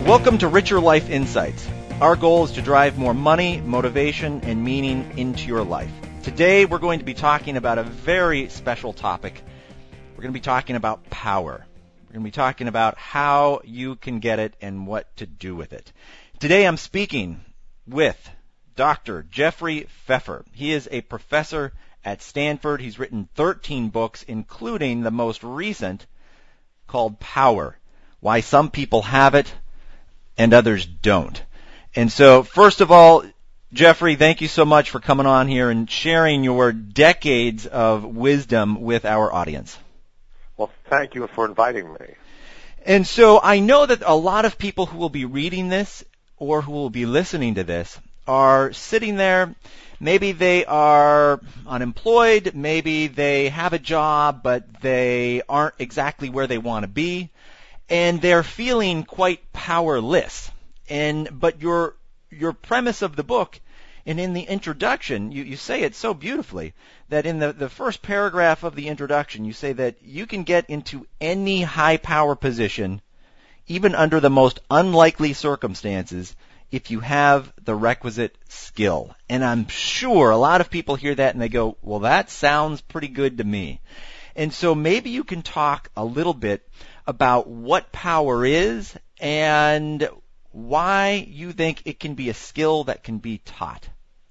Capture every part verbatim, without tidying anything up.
Welcome to Richer Life Insights. Our goal is to drive more money, motivation, and meaning into your life. Today we're going to be talking about a very special topic. We're going to be talking about power. We're going to be talking about how you can get it and what to do with it. Today I'm speaking with Doctor Jeffrey Pfeffer. He is a professor at Stanford. He's written thirteen books, including the most recent called Power: Why Some People Have It and Others Don't. And so, first of all, Jeffrey, thank you so much for coming on here and sharing your decades of wisdom with our audience. Well, thank you for inviting me. And so I know that a lot of people who will be reading this or who will be listening to this are sitting there. Maybe they are unemployed. Maybe they have a job, but they aren't exactly where they want to be. And they're feeling quite powerless. And but your your premise of the book, and in the introduction, you, you say it so beautifully, that in the, the first paragraph of the introduction, you say that you can get into any high power position, even under the most unlikely circumstances, if you have the requisite skill. And I'm sure a lot of people hear that and they go, well, that sounds pretty good to me. And so maybe you can talk a little bit about what power is and why you think it can be a skill that can be taught.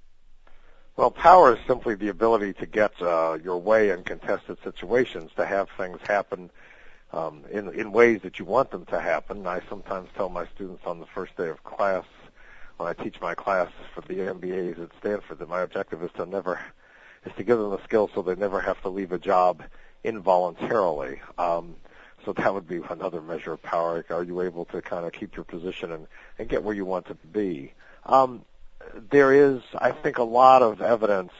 Well, power is simply the ability to get uh, your way in contested situations, to have things happen um, in, in ways that you want them to happen. I sometimes tell my students on the first day of class, when I teach my class for the M B As at Stanford, that my objective is to never is to give them the skills so they never have to leave a job involuntarily. Um, so that would be another measure of power. Are you able to kind of keep your position and, and get where you want to be? Um, there is, I think, a lot of evidence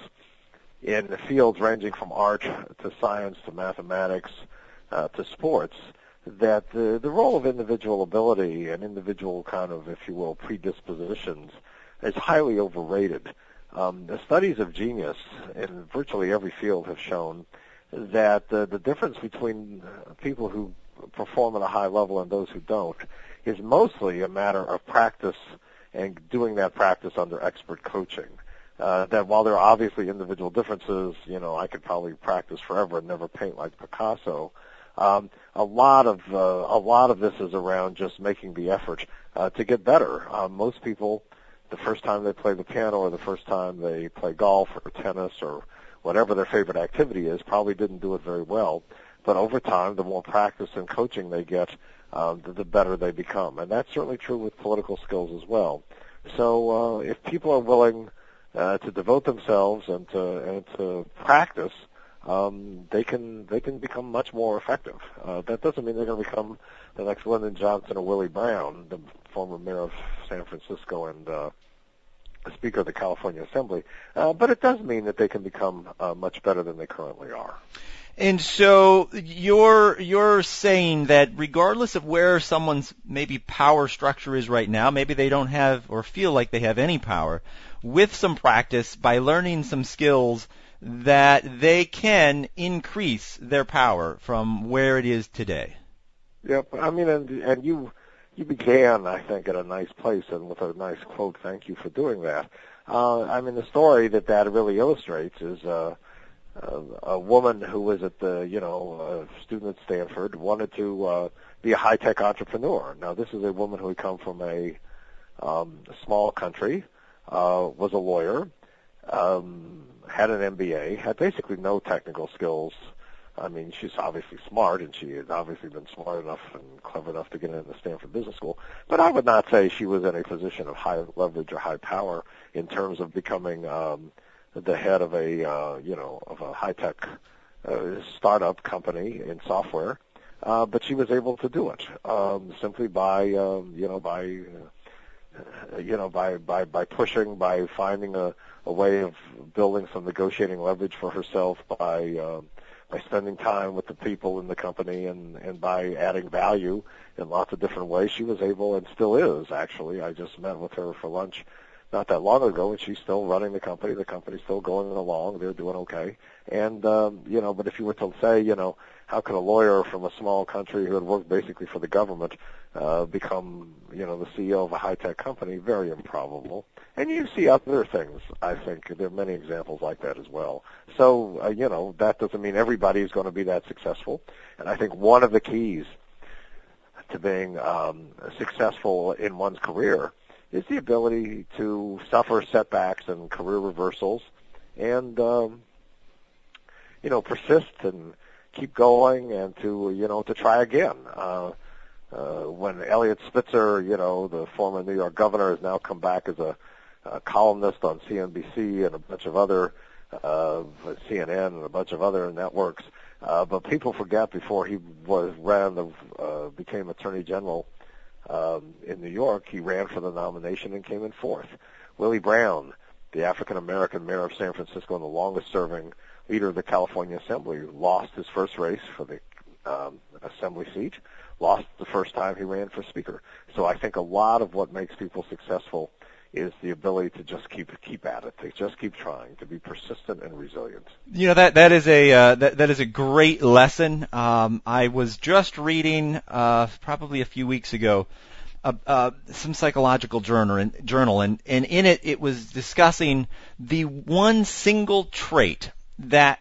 in the fields ranging from art to science to mathematics uh, to sports that the, the role of individual ability and individual kind of, if you will, predispositions is highly overrated. Um, the studies of genius in virtually every field have shown that uh, the difference between uh, people who perform at a high level and those who don't is mostly a matter of practice and doing that practice under expert coaching. Uh, that while there are obviously individual differences, you know, I could probably practice forever and never paint like Picasso. Um, a lot of uh, a lot of this is around just making the effort uh, to get better. Uh, most people, the first time they play the piano or the first time they play golf or tennis or whatever their favorite activity is, probably didn't do it very well. But over time, the more practice and coaching they get, um, the, the better they become. And that's certainly true with political skills as well. So uh, if people are willing uh, to devote themselves and to, and to practice, um, they can they can become much more effective. Uh, that doesn't mean they're going to become the next Lyndon Johnson or Willie Brown, the former mayor of San Francisco and uh, Speaker of the California Assembly, uh, but it does mean that they can become uh, much better than they currently are. And so you're you're saying that regardless of where someone's maybe power structure is right now, maybe they don't have or feel like they have any power, with some practice, by learning some skills, that they can increase their power from where it is today. Yep, I mean, and, and you you began, I think, at a nice place and with a nice quote. Thank you for doing that. Uh, I mean, the story that that really illustrates is uh, uh, a woman who was at the, you know, a student at Stanford, wanted to uh, be a high-tech entrepreneur. Now, this is a woman who had come from a, um, a small country, uh, was a lawyer, um, had an M B A, had basically no technical skills. I mean, she's obviously smart, and she had obviously been smart enough and clever enough to get into Stanford Business School. But I would not say she was in a position of high leverage or high power in terms of becoming um, the head of a, uh, you know, of a high-tech uh, startup company in software. Uh, but she was able to do it um, simply by, um, you know, by, uh, you know, by by by pushing, by finding a, a way of building some negotiating leverage for herself, by uh, by spending time with the people in the company and, and by adding value in lots of different ways. She was able, and still is, actually. I just met with her for lunch not that long ago, and she's still running the company. The company's still going along. They're doing okay. And, um, you know, but if you were to say, you know, how could a lawyer from a small country who had worked basically for the government uh, become, you know, the C E O of a high-tech company. Very improbable. And you see other things, I think. There are many examples like that as well. So, uh, you know, that doesn't mean everybody is going to be that successful. And I think one of the keys to being um, successful in one's career is the ability to suffer setbacks and career reversals and, um, you know, persist and keep going and to, you know, to try again. Uh, uh, when Eliot Spitzer, you know, the former New York governor, has now come back as a, a columnist on C N B C and a bunch of other, uh, C N N and a bunch of other networks. Uh, but people forget before he was ran the, uh, became Attorney General um, in New York, he ran for the nomination and came in fourth. Willie Brown, the African-American mayor of San Francisco and the longest-serving leader of the California Assembly, lost his first race for the um, Assembly seat, lost the first time he ran for Speaker. So I think a lot of what makes people successful is the ability to just keep keep at it, to just keep trying, to be persistent and resilient. You know, that that is a uh, that that is a great lesson. Um, I was just reading uh, probably a few weeks ago uh, uh, some psychological journal, and, journal, and and in it it was discussing the one single trait that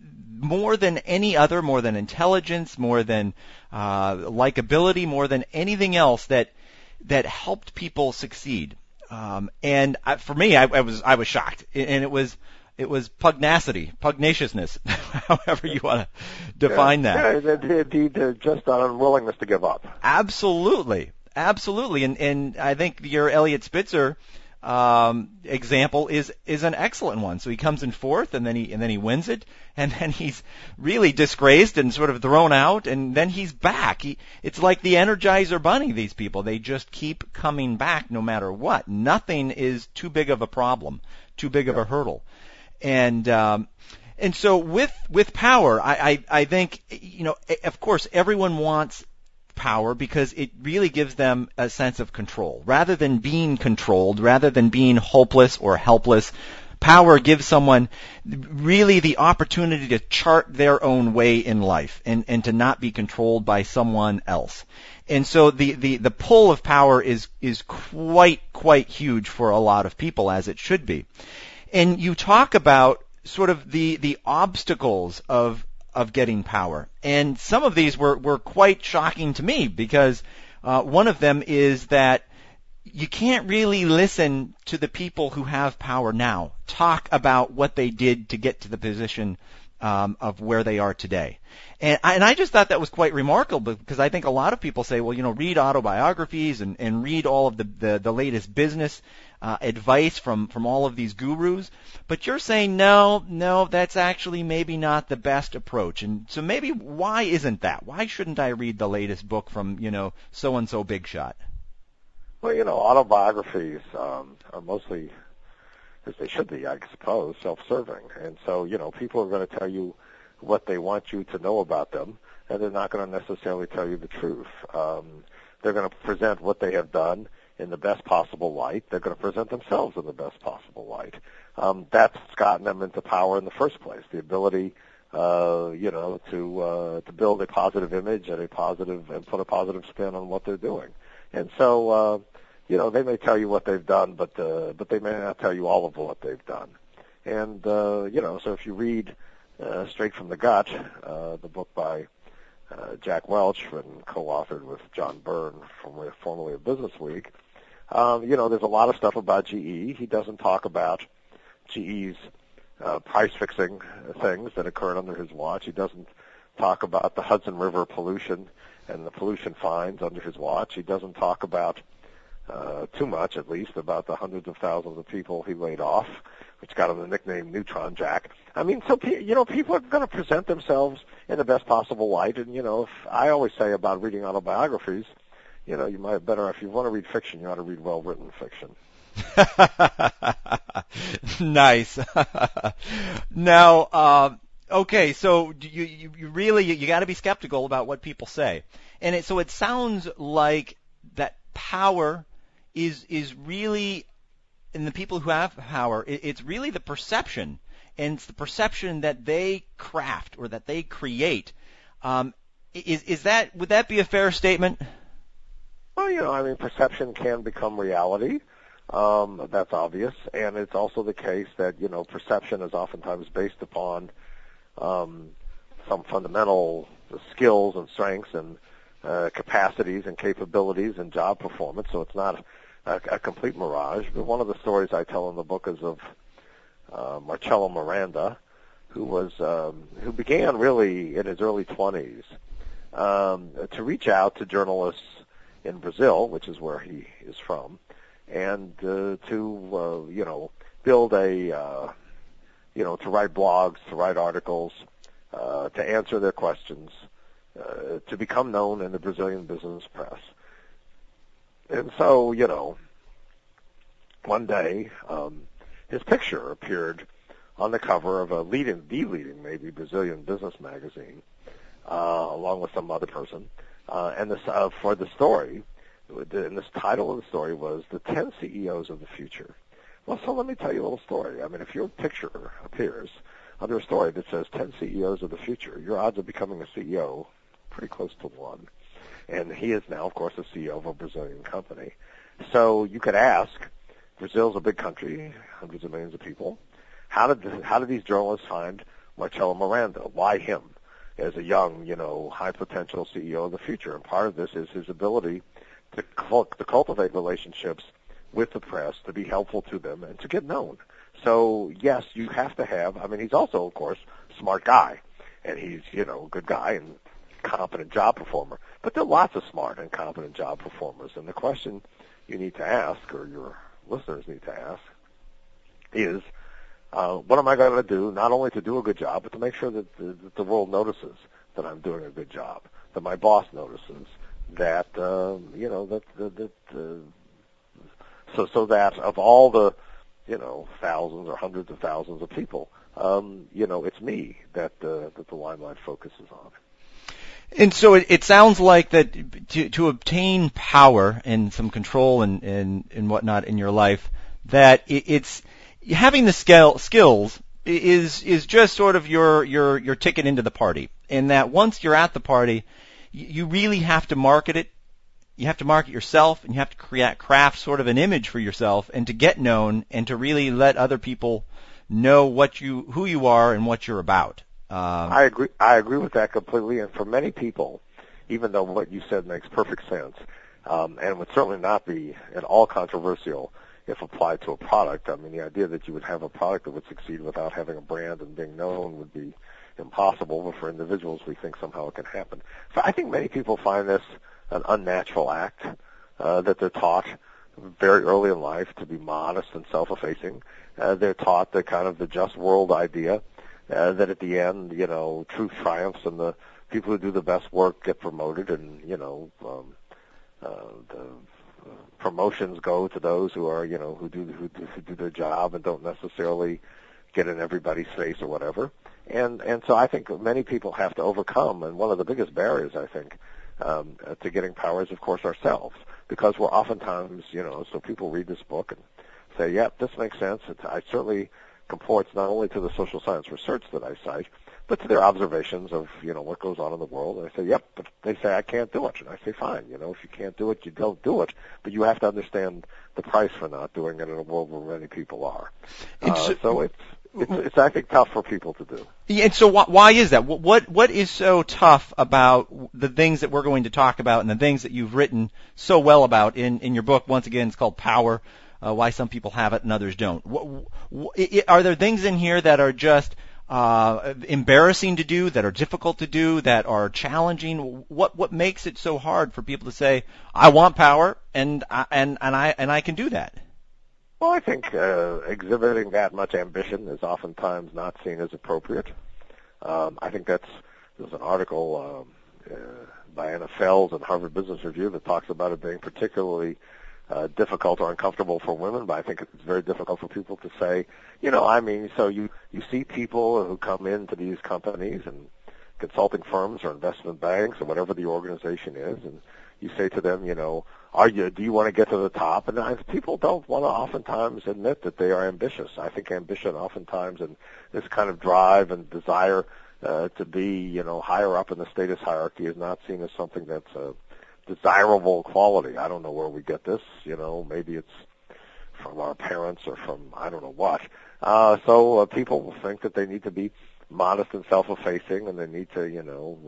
more than any other, more than intelligence, more than uh, likability, more than anything else that that helped people succeed. Um, and I, for me, I, I was I was shocked, and it was it was pugnacity, pugnaciousness, however you want to define yeah, that. Yeah, indeed, uh, just an unwillingness to give up. Absolutely, absolutely, and and I think your Eliot Spitzer um, example is is an excellent one. So he comes in fourth, and then he and then he wins it, and then he's really disgraced and sort of thrown out, and then he's back. He, it's like the Energizer Bunny. These people, they just keep coming back no matter what. Nothing is too big of a problem, too big of a hurdle, and. Um, and so with with power, I, I I think, you know, of course everyone wants power because it really gives them a sense of control. Rather than being controlled, rather than being hopeless or helpless, power gives someone really the opportunity to chart their own way in life and, and to not be controlled by someone else. And so the, the, the pull of power is, is quite, quite huge for a lot of people, as it should be. And you talk about sort of the, the obstacles of of getting power. And some of these were, were quite shocking to me because uh, one of them is that you can't really listen to the people who have power now talk about what they did to get to the position um, of where they are today. And I, and I just thought that was quite remarkable because I think a lot of people say, well, you know, read autobiographies and, and read all of the, the, the latest business uh, advice from, from all of these gurus. But you're saying, no, no, that's actually maybe not the best approach. And so maybe why isn't that? Why shouldn't I read the latest book from, you know, so-and-so big shot? Well, you know, autobiographies um, are mostly, as they should be, I suppose, self-serving. And so, you know, people are going to tell you what they want you to know about them, and they're not going to necessarily tell you the truth. Um, they're going to present what they have done in the best possible light. They're going to present themselves in the best possible light. Um, that's gotten them into power in the first place, the ability, uh, you know, to uh, to build a positive image and a positive and put a positive spin on what they're doing. And so, uh, you know, they may tell you what they've done, but uh, but they may not tell you all of what they've done. And uh, you know, so if you read uh, Straight from the Gut, uh, the book by uh, Jack Welch and co-authored with John Byrne, from formerly of Business Week, um, you know, there's a lot of stuff about G E. He doesn't talk about G E's uh, price-fixing things that occurred under his watch. He doesn't talk about the Hudson River pollution and the pollution fines under his watch. He doesn't talk about uh, too much, at least, about the hundreds of thousands of people he laid off, which got him the nickname Neutron Jack. I mean, so, you know, people are going to present themselves in the best possible light. And, you know, if I always say about reading autobiographies, you know, you might better, if you want to read fiction, you ought to read well-written fiction. Nice. Now, uh, okay, so you, you, you really, you, you got to be skeptical about what people say. And it, so it sounds like that power is, is really, in the people who have power, it, it's really the perception, and it's the perception that they craft or that they create. Um, is, is that, would that be a fair statement? Well, you know, I mean, perception can become reality. Um, that's obvious, and it's also the case that, you know, perception is oftentimes based upon um, some fundamental skills and strengths and uh, capacities and capabilities and job performance. So it's not a, a complete mirage. But one of the stories I tell in the book is of uh, Marcello Miranda, who was um, who began really in his early twenties um, to reach out to journalists in Brazil, which is where he is from, and uh, to uh, you know build a uh, you know to write blogs, to write articles, uh, to answer their questions, uh, to become known in the Brazilian business press. And so, you know, one day um, his picture appeared on the cover of a leading, the leading maybe Brazilian business magazine, uh, along with some other person, uh, and this uh, for the story. And this title of the story was "The ten C E Os of the Future." Well, so let me tell you a little story. I mean, if your picture appears under a story that says ten C E Os of the future, your odds of becoming a C E O pretty close to one. And he is now, of course, a C E O of a Brazilian company. So you could ask, Brazil's a big country, hundreds of millions of people. How did the, how did these journalists find Marcello Miranda? Why him as a young, you know, high potential C E O of the future? And part of this is his ability to, cult- to cultivate relationships with the press, to be helpful to them, and to get known. So, yes, you have to have, I mean, he's also, of course, a smart guy, and he's, you know, a good guy and competent job performer. But there are lots of smart and competent job performers, and the question you need to ask, or your listeners need to ask, is, uh, what am I going to do, not only to do a good job, but to make sure that the, that the world notices that I'm doing a good job, that my boss notices, that, um, you know, that, that, that uh, so, so that of all the, you know, thousands or hundreds of thousands of people, um, you know, it's me that, uh, that the limelight focuses on. And so it, it sounds like that to, to obtain power and some control and, and, and whatnot in your life, that it, it's having the skill, skills is is just sort of your, your, your ticket into the party. And that once you're at the party, you really have to market it. You have to market yourself, and you have to create, craft sort of an image for yourself, and to get known, and to really let other people know what you, who you are, and what you're about. Um, I agree. I agree with that completely. And for many people, even though what you said makes perfect sense, um, and would certainly not be at all controversial if applied to a product. I mean, the idea that you would have a product that would succeed without having a brand and being known would be impossible. But for individuals, we think somehow it can happen. So I think many people find this an unnatural act, uh, that they're taught very early in life to be modest and self-effacing. Uh, they're taught the kind of the just world idea, uh, that at the end, you know, truth triumphs and the people who do the best work get promoted, and, you know, um, uh, the uh, promotions go to those who are, you know, who do, who do, who do their job and don't necessarily get in everybody's face or whatever. And, and so I think many people have to overcome, and one of the biggest barriers, I think, Um, uh, to getting power is, of course, ourselves, because we're oftentimes, you know, so people read this book and say, yeah, this makes sense. It I certainly comports not only to the social science research that I cite, but to their observations of, you know, what goes on in the world. And I say, yep, but they say, I can't do it. And I say, fine, you know, if you can't do it, you don't do it. But you have to understand the price for not doing it in a world where many people are. Uh, so it's, It's, it's, I think, tough for people to do. Yeah, and so why, why is that? What, what what is so tough about the things that we're going to talk about and the things that you've written so well about in, in your book? Once again, it's called Power, uh, Why Some People Have It and Others Don't. What, what, are there things in here that are just uh, embarrassing to do, that are difficult to do, that are challenging? What what makes it so hard for people to say, I want power, and I, and, and, I, and I can do that? Well, I think uh, exhibiting that much ambition is oftentimes not seen as appropriate. Um, I think that's there's an article um, uh, by Anna Fels in Harvard Business Review that talks about it being particularly uh, difficult or uncomfortable for women, but I think it's very difficult for people to say, you know, I mean, so you, you see people who come into these companies and consulting firms or investment banks or whatever the organization is, and you say to them, you know, are you, do you want to get to the top? And I, people don't want to oftentimes admit that they are ambitious. I think ambition oftentimes and this kind of drive and desire uh, to be, you know, higher up in the status hierarchy is not seen as something that's uh, desirable quality. I don't know where we get this. You know, maybe it's from our parents or from I don't know what. Uh, so uh, people think that they need to be modest and self-effacing, and they need to, you know,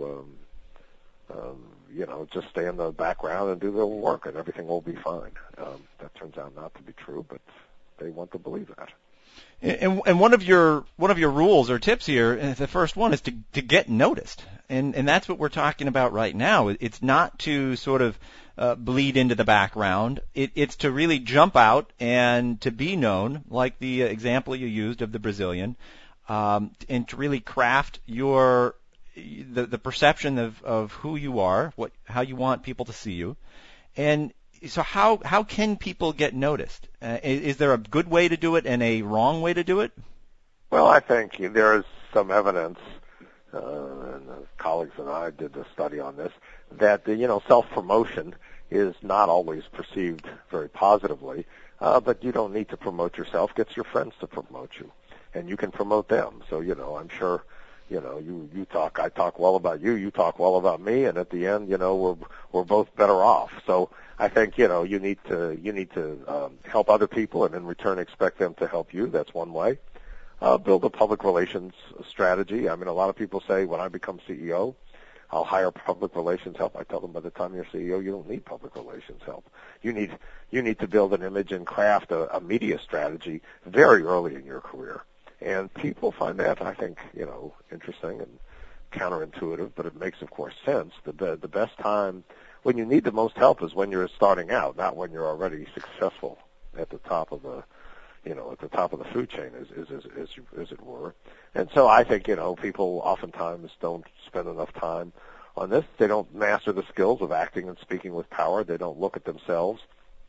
um, um, you know, just stay in the background and do their work, and everything will be fine. Um, that turns out not to be true, but they want to believe that. And, and one of your one of your rules or tips here, the first one is to to get noticed, and and that's what we're talking about right now. It's not to sort of uh, bleed into the background. It, it's to really jump out and to be known, like the example you used of the Brazilian, um, and to really craft your the the perception of of who you are, what how you want people to see you, and. So how how can people get noticed? Uh, is, is there a good way to do it and a wrong way to do it? Well, I think there is some evidence, uh, and the colleagues and I did a study on this, that the, you know self-promotion is not always perceived very positively. Uh, but you don't need to promote yourself. Get your friends to promote you, and you can promote them. So you know, I'm sure. You know, you, you talk, I talk well about you, you talk well about me, and at the end, you know, we're, we're both better off. So I think, you know, you need to, you need to, um, help other people and in return expect them to help you. That's one way. Uh, build a public relations strategy. I mean, a lot of people say when I become C E O, I'll hire public relations help. I tell them by the time you're C E O, you don't need public relations help. You need, you need to build an image and craft a, a media strategy very early in your career. And people find that, I think, you know, interesting and counterintuitive, but it makes, of course, sense. The, the, the best time when you need the most help is when you're starting out, not when you're already successful at the top of the, you know, at the top of the food chain, as, as, as, as, as it were. And so I think, you know, people oftentimes don't spend enough time on this. They don't master the skills of acting and speaking with power. They don't look at themselves,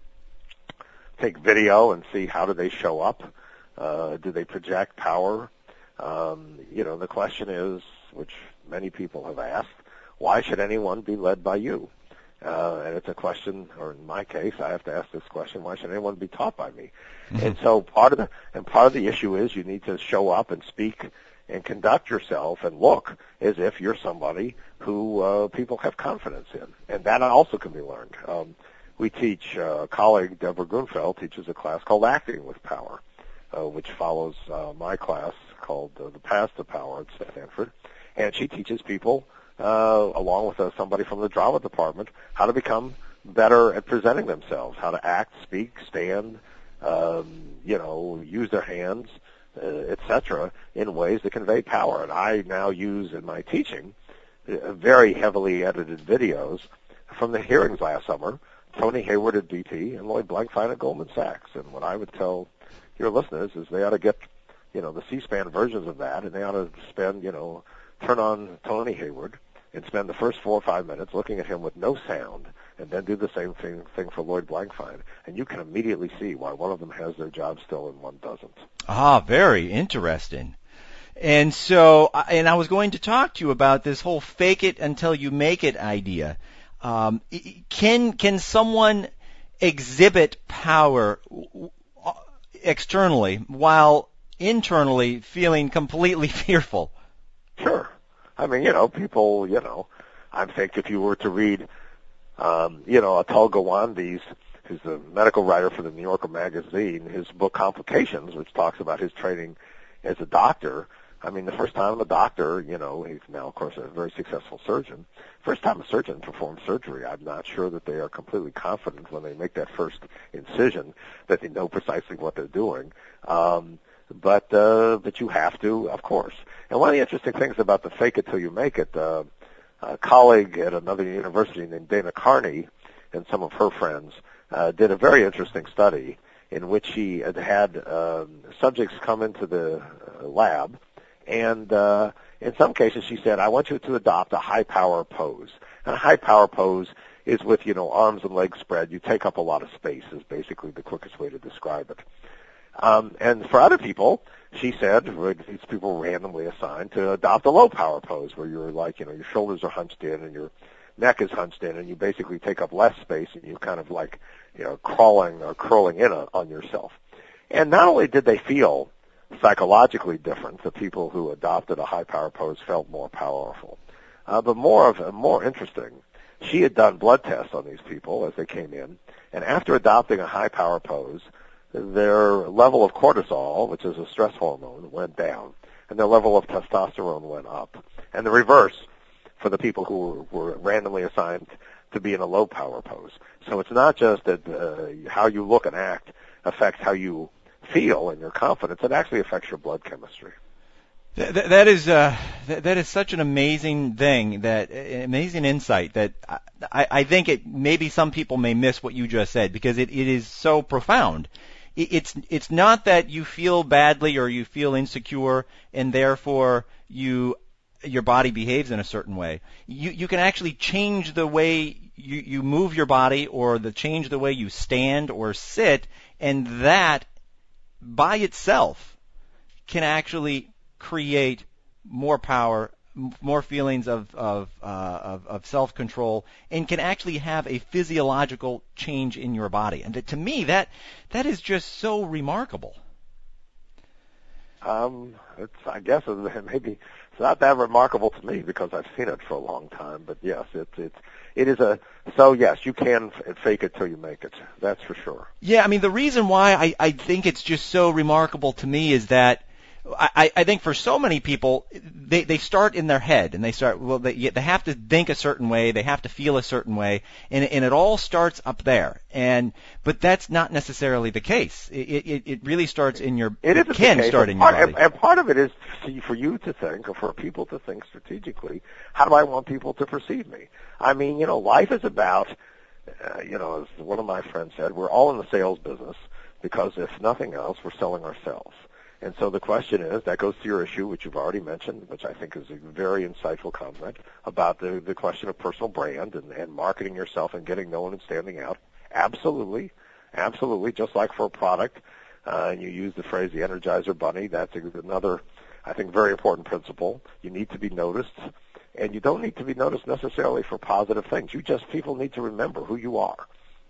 take video and see how do they show up. Uh, do they project power? Um, you know, the question is, which many people have asked, why should anyone be led by you? Uh, and it's a question, or in my case, I have to ask this question, why should anyone be taught by me? Mm-hmm. And so part of the, and part of the issue is you need to show up and speak and conduct yourself and look as if you're somebody who, uh, people have confidence in. And that also can be learned. Um, we teach, uh, a colleague, Deborah Grunfeld, teaches a class called Acting with Power. Uh, which follows uh, my class called uh, The Path to Power at Stanford. And she teaches people, uh, along with uh, somebody from the drama department, how to become better at presenting themselves, how to act, speak, stand, um, you know, use their hands, uh, et cetera, in ways that convey power. And I now use in my teaching uh, very heavily edited videos from the hearings last summer, Tony Hayward at B P and Lloyd Blankfein at Goldman Sachs. And what I would tell your listeners is they ought to get, you know, the C-SPAN versions of that, and they ought to spend, you know, turn on Tony Hayward and spend the first four or five minutes looking at him with no sound, and then do the same thing, thing for Lloyd Blankfein, and you can immediately see why one of them has their job still and one doesn't. Ah, very interesting. And so, and I was going to talk to you about this whole fake it until you make it idea. Um, can can someone exhibit power externally while internally feeling completely fearful? Sure. I mean, you know, people, you know, I think if you were to read, um, you know, Atul Gawande's, who's a medical writer for the New Yorker magazine, his book Complications, which talks about his training as a doctor. I mean, the first time a doctor, you know, he's now, of course, a very successful surgeon. First time a surgeon performs surgery, I'm not sure that they are completely confident when they make that first incision that they know precisely what they're doing. Um, but, uh, but you have to, of course. And one of the interesting things about the fake it till you make it, uh, a colleague at another university named Dana Carney and some of her friends, uh, did a very interesting study in which she had had, um, subjects come into the uh, lab. And uh, in some cases, she said, I want you to adopt a high-power pose. And a high-power pose is with, you know, arms and legs spread. You take up a lot of space is basically the quickest way to describe it. Um, and for other people, she said, these people were randomly assigned to adopt a low-power pose where you're like, you know, your shoulders are hunched in and your neck is hunched in and you basically take up less space and you kind of like, you know, crawling or curling in on, on yourself. And not only did they feel psychologically different, the people who adopted a high power pose felt more powerful. Uh, but more of more interesting, she had done blood tests on these people as they came in, and after adopting a high power pose, their level of cortisol, which is a stress hormone, went down, and their level of testosterone went up. And the reverse for the people who were randomly assigned to be in a low power pose. So it's not just that uh, how you look and act affects how you feel and your confidence. It actually affects your blood chemistry. That, that is uh, that, that is such an amazing thing, that amazing insight that I, I think it maybe some people may miss what you just said, because it, it is so profound. It, it's it's not that you feel badly or you feel insecure and therefore you your body behaves in a certain way. You you can actually change the way you, you move your body, or the change the way you stand or sit, and that by itself can actually create more power, more feelings of of, uh, of of self-control, and can actually have a physiological change in your body. And to me, that that is just so remarkable. Um, it's I guess it, maybe it's not that remarkable to me because I've seen it for a long time. But yes, it's it's it is a so yes, you can f- fake it till you make it. That's for sure. Yeah, I mean, the reason why I I think it's just so remarkable to me is that I, I think for so many people, they, they start in their head, and they start, well, they, they have to think a certain way, they have to feel a certain way, and, and it all starts up there. And but that's not necessarily the case. It, it, it really starts in your, it, it can case, start in part, your body. And, and part of it is for you to think, or for people to think strategically, how do I want people to perceive me? I mean, you know, life is about, uh, you know, as one of my friends said, we're all in the sales business because if nothing else, we're selling ourselves. And so the question is, that goes to your issue, which you've already mentioned, which I think is a very insightful comment about the, the question of personal brand and, and marketing yourself and getting known and standing out. Absolutely. Absolutely. Just like for a product, uh, and you use the phrase the Energizer Bunny, that's another, I think, very important principle. You need to be noticed, and you don't need to be noticed necessarily for positive things. You just, people need to remember who you are.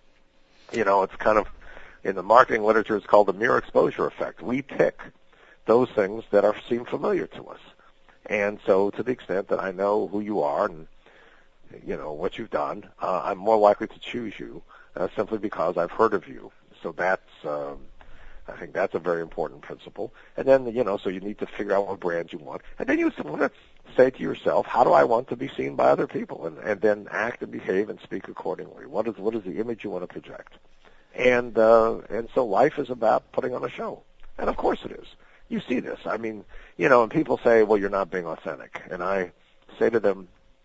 You know, it's kind of, in the marketing literature, it's called the mere exposure effect. We pick those things that are seem familiar to us. And so to the extent that I know who you are and, you know, what you've done, uh, I'm more likely to choose you uh, simply because I've heard of you. So that's, um, I think that's a very important principle. And then, you know, so you need to figure out what brand you want. And then you want to say to yourself, how do I want to be seen by other people? And, and then act and behave and speak accordingly. What is, what is the image you want to project? And, uh, and so life is about putting on a show. And of course it is. You see this. I mean, you know, and people say, well, you're not being authentic. And I say to them,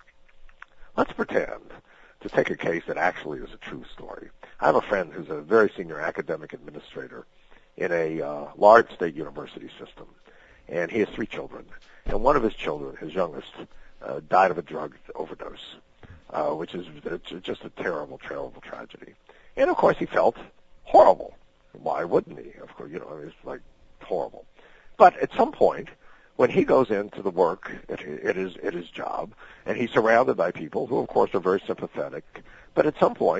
let's pretend to take a case that actually is a true story. I have a friend who's a very senior academic administrator in a uh, large state university system, and he has three children. And one of his children, his youngest, uh, died of a drug overdose, uh, which is just a terrible, terrible tragedy. And, of course, he felt horrible. Why wouldn't he? Of course, you know, it's like horrible. But at some point, when he goes into the work at his, at his job, and he's surrounded by people who, of course, are very sympathetic, but at some point,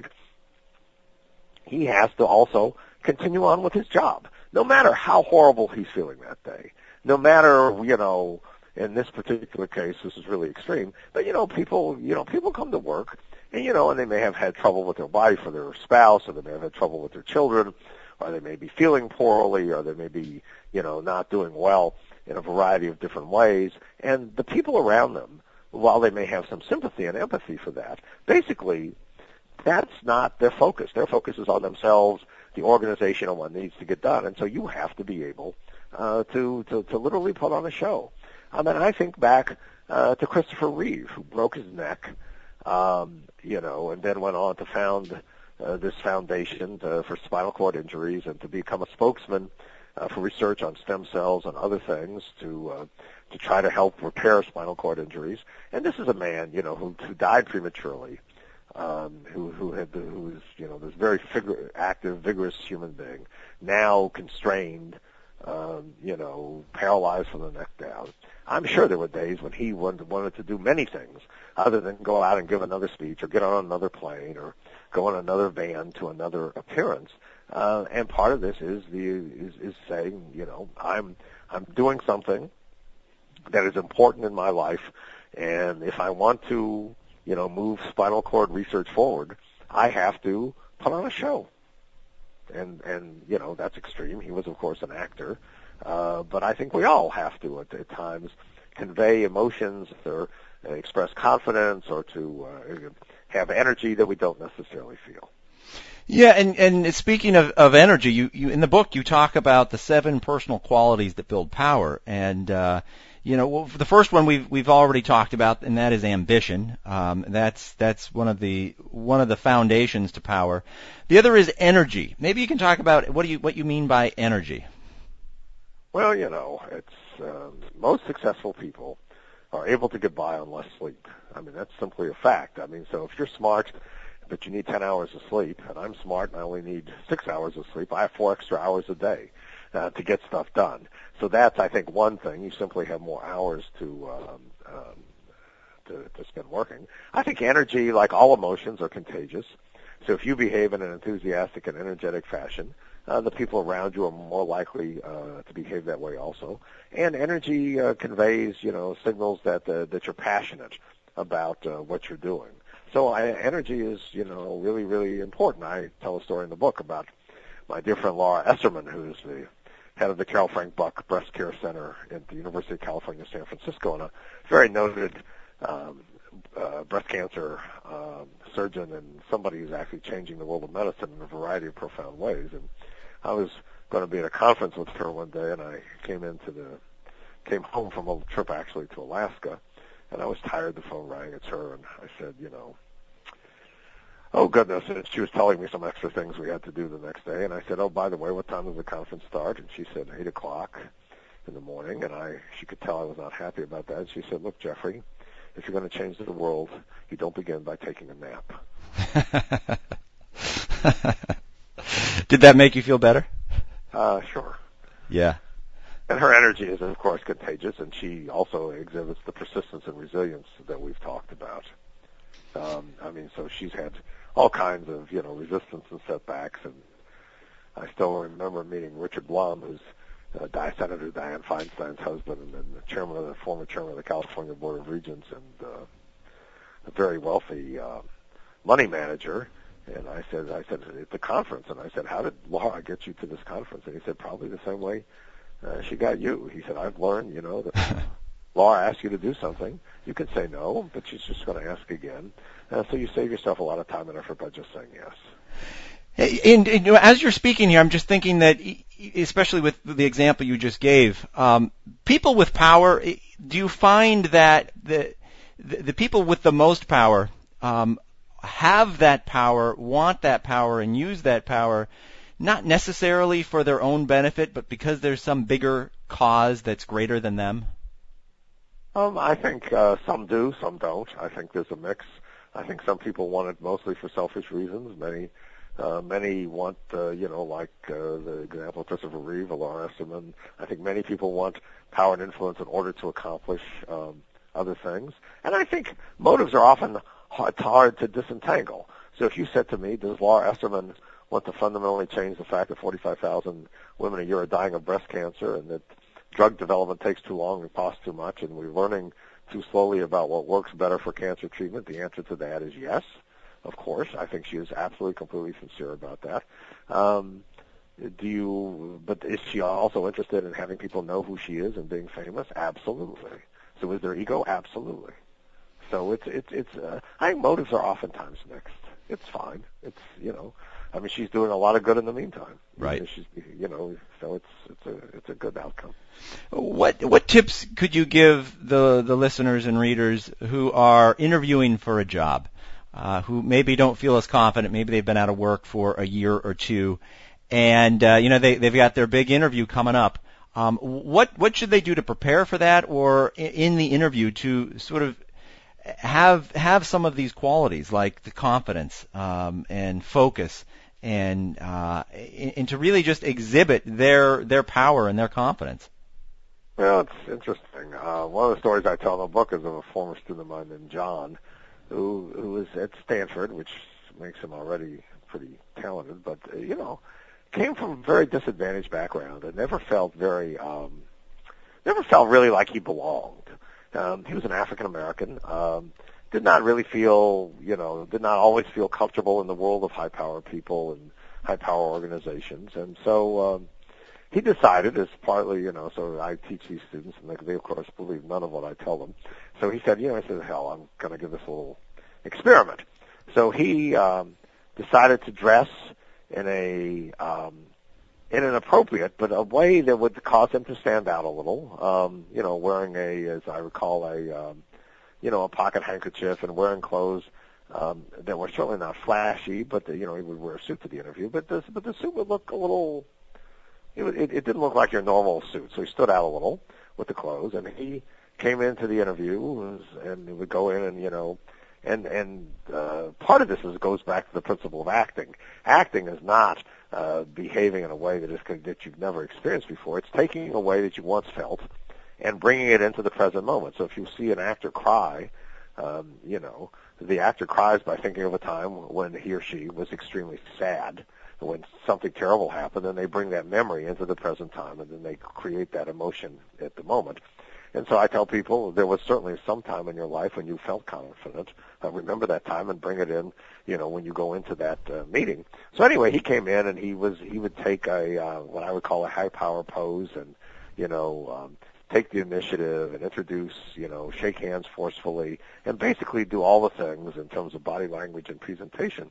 he has to also continue on with his job, no matter how horrible he's feeling that day. No matter, you know, in this particular case, this is really extreme, but, you know, people, you know, people come to work, and, you know, and they may have had trouble with their wife or their spouse, or they may have had trouble with their children, or they may be feeling poorly, or they may be, you know, not doing well in a variety of different ways. And the people around them, while they may have some sympathy and empathy for that, basically that's not their focus. Their focus is on themselves, the organization, and what needs to get done. And so you have to be able uh, to, to, to literally put on a show. I mean, I think back uh, to Christopher Reeve, who broke his neck, um, you know, and then went on to found Uh, this foundation to, for spinal cord injuries and to become a spokesman uh, for research on stem cells and other things to uh, to try to help repair spinal cord injuries. And this is a man, you know, who, who died prematurely, um, who who had the, who was, you know, this very figure, active, vigorous human being, now constrained, um, you know, paralyzed from the neck down. I'm sure there were days when he wanted, wanted to do many things other than go out and give another speech or get on another plane or go on another van to another appearance. Uh, and part of this is the is, is saying, you know, I'm I'm doing something that is important in my life, and if I want to you know, move spinal cord research forward, I have to put on a show. And, and you know, that's extreme. He was, of course, an actor. Uh, but I think we all have to, at, at times, convey emotions or uh, express confidence or to uh, have energy that we don't necessarily feel. Yeah, and, and speaking of, of energy, you, you in the book you talk about the seven personal qualities that build power, and uh, you know, well, the first one we've we've already talked about, and that is ambition. Um, that's that's one of the one of the foundations to power. The other is energy. Maybe you can talk about what do you what you mean by energy. Well, you know, it's um, most successful people are able to get by on less sleep. I mean, that's simply a fact. I mean, so if you're smart, but you need ten hours of sleep, and I'm smart and I only need six hours of sleep, I have four extra hours a day uh, to get stuff done. So that's, I think, one thing. You simply have more hours to, um, um, to, to spend working. I think energy, like all emotions, are contagious. So if you behave in an enthusiastic and energetic fashion, uh, the people around you are more likely uh, to behave that way also. And energy uh, conveys, you know, signals that uh, that you're passionate about uh, what you're doing. So I, energy is, you know, really, really important. I tell a story in the book about my dear friend Laura Esserman, who's the head of the Carol Frank Buck Breast Care Center at the University of California, San Francisco, and a very noted um, uh, breast cancer um, surgeon and somebody who's actually changing the world of medicine in a variety of profound ways. And I was going to be at a conference with her one day, and I came into the came home from a trip actually to Alaska. And I was tired. The phone rang. It's her. And I said, you know, oh, goodness. And she was telling me some extra things we had to do the next day. And I said, oh, by the way, what time does the conference start? And she said, eight o'clock in the morning. And I, she could tell I was not happy about that. She said, look, Jeffrey, if you're going to change the world, you don't begin by taking a nap. Did that make you feel better? Uh, sure. Yeah. And her energy is, of course, contagious, and she also exhibits the persistence and resilience that we've talked about. Um, I mean, so she's had all kinds of, you know, resistance and setbacks, and I still remember meeting Richard Blum, who's uh, Senator Dianne Feinstein's husband, and then the chairman of the former chairman of the California Board of Regents, and uh, a very wealthy uh, money manager. And I said, I said at the conference, and I said, how did Laura get you to this conference? And he said, probably the same way Uh, she got you. He said, I've learned, you know, that Laura asks you to do something. You can say no, but she's just going to ask again. Uh, so you save yourself a lot of time and effort by just saying yes. And, and you know, as you're speaking here, I'm just thinking that, especially with the example you just gave, um, people with power, do you find that the, the, the people with the most power um, have that power, want that power, and use that power not necessarily for their own benefit, but because there's some bigger cause that's greater than them? Um, I think uh, some do, some don't. I think there's a mix. I think some people want it mostly for selfish reasons. Many uh, many want, uh, you know, like uh, the example of Christopher Reeve, Laura Esserman. I think many people want power and influence in order to accomplish um, other things. And I think motives are often hard, hard to disentangle. So if you said to me, does Laura Esserman want to fundamentally change the fact that forty-five thousand women a year are dying of breast cancer, and that drug development takes too long and costs too much, and we're learning too slowly about what works better for cancer treatment? The answer to that is yes, of course. I think she is absolutely, completely sincere about that. Um, do you? But is she also interested in having people know who she is and being famous? Absolutely. So is there ego? Absolutely. So it's it's it's. Uh, I think motives are oftentimes mixed. It's fine. It's, you know. I mean, she's doing a lot of good in the meantime. Right. She's, you know, so it's it's a it's a good outcome. What what tips could you give the the listeners and readers who are interviewing for a job, uh, who maybe don't feel as confident, maybe they've been out of work for a year or two, and uh, you know they they've got their big interview coming up? Um, what what should they do to prepare for that, or in the interview to sort of have have some of these qualities like the confidence um, and focus? And, uh, and to really just exhibit their their power and their confidence. Well, it's interesting. Uh, one of the stories I tell in the book is of a former student of mine named John, who who was at Stanford, which makes him already pretty talented, but uh, you know, came from a very disadvantaged background and never felt very, um, never felt really like he belonged. Um, he was an African American. Um, did not really feel, you know, did not always feel comfortable in the world of high power people and high power organizations. And so um, he decided, as partly, you know, so I teach these students, and they, they of course believe none of what I tell them. So he said, you know, I said, hell, I'm going to give this a little experiment. So he um, decided to dress in a um, in an appropriate, but a way that would cause him to stand out a little. Um, you know, wearing a, as I recall, a um, you know, a pocket handkerchief and wearing clothes um, that were certainly not flashy, but the, you know, he would wear a suit to the interview. But the but the suit would look a little. It, would, it, it didn't look like your normal suit, so he stood out a little with the clothes, and he came into the interview and he would go in and you know. And and uh, part of this is goes back to the principle of acting. Acting is not uh, behaving in a way that is that you've never experienced before. It's taking a way that you once felt and bringing it into the present moment. So if you see an actor cry, um, you know, the actor cries by thinking of a time when he or she was extremely sad, when something terrible happened, and they bring that memory into the present time, and then they create that emotion at the moment. And so I tell people there was certainly some time in your life when you felt confident. Uh, remember that time and bring it in, you know, when you go into that uh, meeting. So anyway, he came in and he was he would take a uh, what I would call a high power pose and, you know, um, take the initiative and introduce, you know, shake hands forcefully and basically do all the things in terms of body language and presentation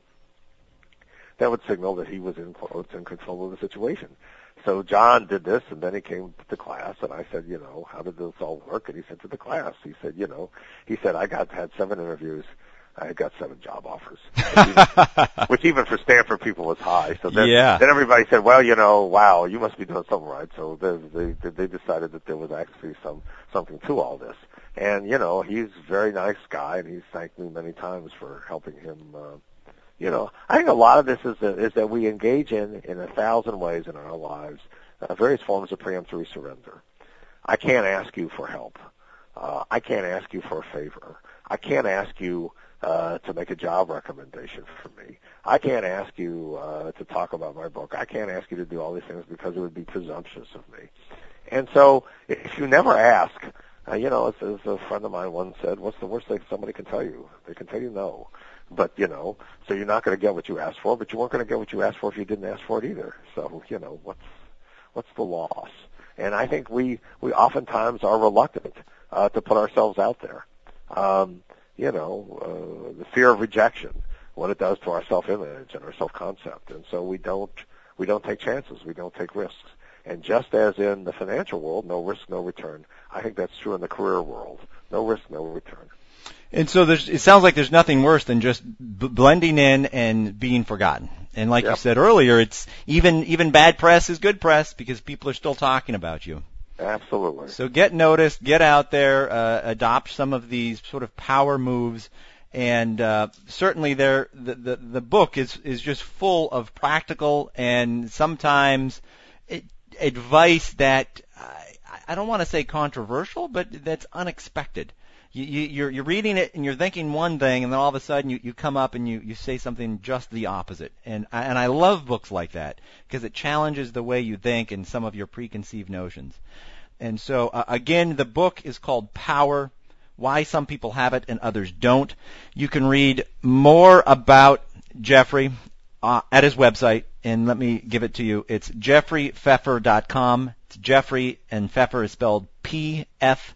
that would signal that he was in quotes in control of the situation. So John did this, and then he came to class, and I said, you know, how did this all work? And he said to the class, he said, you know, he said, I got had seven interviews. I got seven job offers, which even, which even for Stanford people was high. So then, yeah. then everybody said, well, you know, wow, you must be doing something right. So they, they, they decided that there was actually some something to all this. And, you know, he's a very nice guy, and he's thanked me many times for helping him uh, You know, I think a lot of this is that, is that we engage in, in a thousand ways in our lives, uh, various forms of preemptory surrender. I can't ask you for help. Uh, I can't ask you for a favor. I can't ask you uh, to make a job recommendation for me. I can't ask you uh, to talk about my book. I can't ask you to do all these things because it would be presumptuous of me. And so if you never ask, uh, you know, as, as a friend of mine once said, what's the worst thing somebody can tell you? They can tell you no. But, you know, so you're not going to get what you asked for, but you weren't going to get what you asked for if you didn't ask for it either. So, you know, what's what's the loss? And I think we, we oftentimes are reluctant uh, to put ourselves out there. Um, you know, uh, the fear of rejection, what it does to our self-image and our self-concept. And so we don't we don't take chances. We don't take risks. And just as in the financial world, no risk, no return, I think that's true in the career world. No risk, no return. And so there's, it sounds like there's nothing worse than just b- blending in and being forgotten. And like yep. you said earlier, it's even even bad press is good press because people are still talking about you. Absolutely. So get noticed, get out there, uh, adopt some of these sort of power moves, and uh, certainly there the, the the book is is just full of practical and sometimes it, advice that I, I don't want to say controversial, but that's unexpected. You, you, you're, you're reading it and you're thinking one thing, and then all of a sudden you, you come up and you, you say something just the opposite. And I, and I love books like that because it challenges the way you think and some of your preconceived notions. And so, uh, again, the book is called Power, Why Some People Have It and Others Don't. You can read more about Jeffrey uh, at his website, and let me give it to you. It's jeffrey pfeffer dot com. It's Jeffrey, and Pfeffer is spelled P F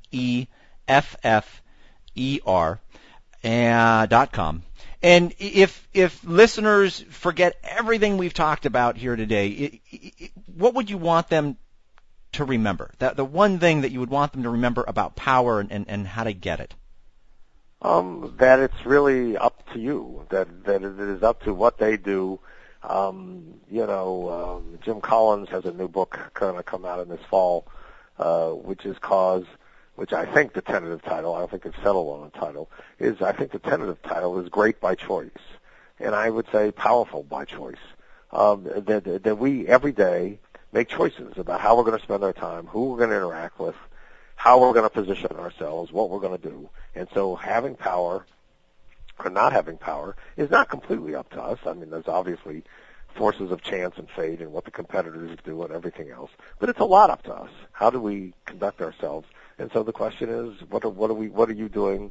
E F F E R uh, dot com. And if if listeners forget everything we've talked about here today, it, it, what would you want them to remember? That the one thing that you would want them to remember about power and, and, and how to get it? Um, that it's really up to you. That that it is up to what they do. Um, you know, um, Jim Collins has a new book going to come out in this fall, uh, which is cause. which I think the tentative title, I don't think it's settled on a title, is I think the tentative title is Great by Choice. And I would say Powerful by Choice. Um, that, that we every day make choices about how we're going to spend our time, who we're going to interact with, how we're going to position ourselves, what we're going to do. And so having power or not having power is not completely up to us. I mean, there's obviously forces of chance and fate and what the competitors do and everything else. But it's a lot up to us. How do we conduct ourselves? And so the question is, what are, what are we, what are you doing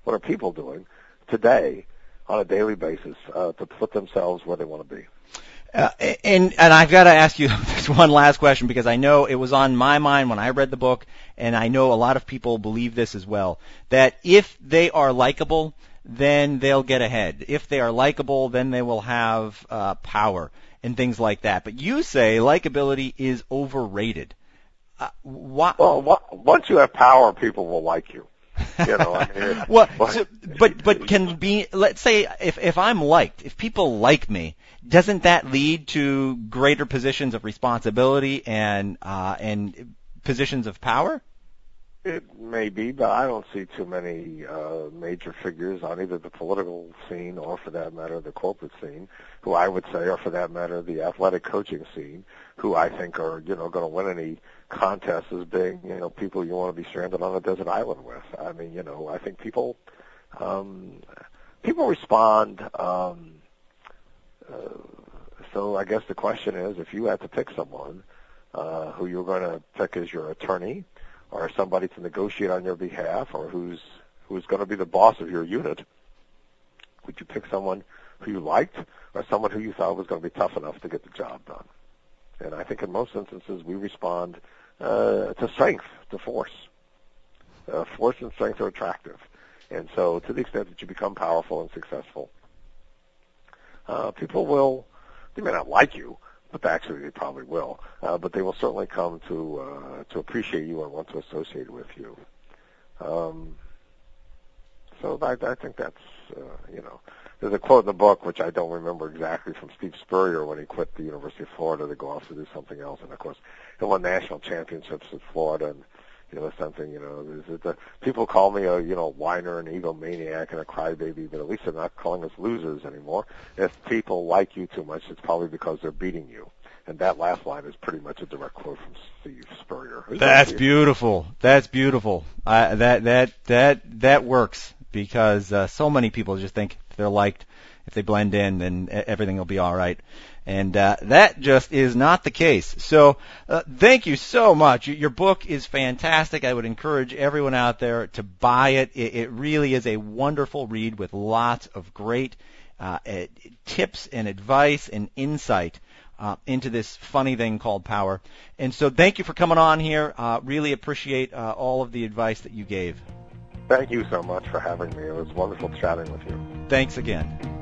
what are people doing today on a daily basis uh, to put themselves where they want to be. Uh, and and I've got to ask you this one last question, because I know it was on my mind when I read the book, and I know a lot of people believe this as well, that if they are likable, then they'll get ahead. If they are likable, then they will have uh, power and things like that. But you say likability is overrated. Uh, why? Well, wh- once you have power, people will like you. You know, I mean, well, so, but but can be. Let's say if if I'm liked, if people like me, doesn't that lead to greater positions of responsibility and uh, and positions of power? It may be, but I don't see too many uh, major figures on either the political scene or, for that matter, the corporate scene, who I would say, or for that matter, the athletic coaching scene, who I think are, you know, going to win any contest as being, you know, people you want to be stranded on a desert island with. I mean, you know, I think people, um, people respond. Um, uh, so I guess the question is, if you had to pick someone uh, who you're going to pick as your attorney, or somebody to negotiate on your behalf, or who's who's going to be the boss of your unit, would you pick someone who you liked, or someone who you thought was going to be tough enough to get the job done? And I think in most instances we respond uh, to strength, to force. Uh, force and strength are attractive. And so to the extent that you become powerful and successful, uh, people will, they may not like you, but actually they probably will. Uh, but they will certainly come to uh, to appreciate you and want to associate with you. Um, so I, I think that's, uh, you know, there's a quote in the book, which I don't remember exactly, from Steve Spurrier when he quit the University of Florida to go off to do something else. And, of course, he won national championships at Florida. And, you know, something, you know, is it the, people call me a, you know, whiner, an egomaniac, and a crybaby, but at least they're not calling us losers anymore. If people like you too much, it's probably because they're beating you. And that last line is pretty much a direct quote from Steve Spurrier. That's beautiful. That's beautiful. I, that that that that works, because uh, so many people just think if they're liked, if they blend in, then everything will be all right. And uh, that just is not the case. So uh, thank you so much. Your book is fantastic. I would encourage everyone out there to buy it. It, it really is a wonderful read with lots of great uh, tips and advice and insight uh, into this funny thing called power. And so thank you for coming on here. Uh, really appreciate uh, all of the advice that you gave. Thank you so much for having me. It was wonderful chatting with you. Thanks again.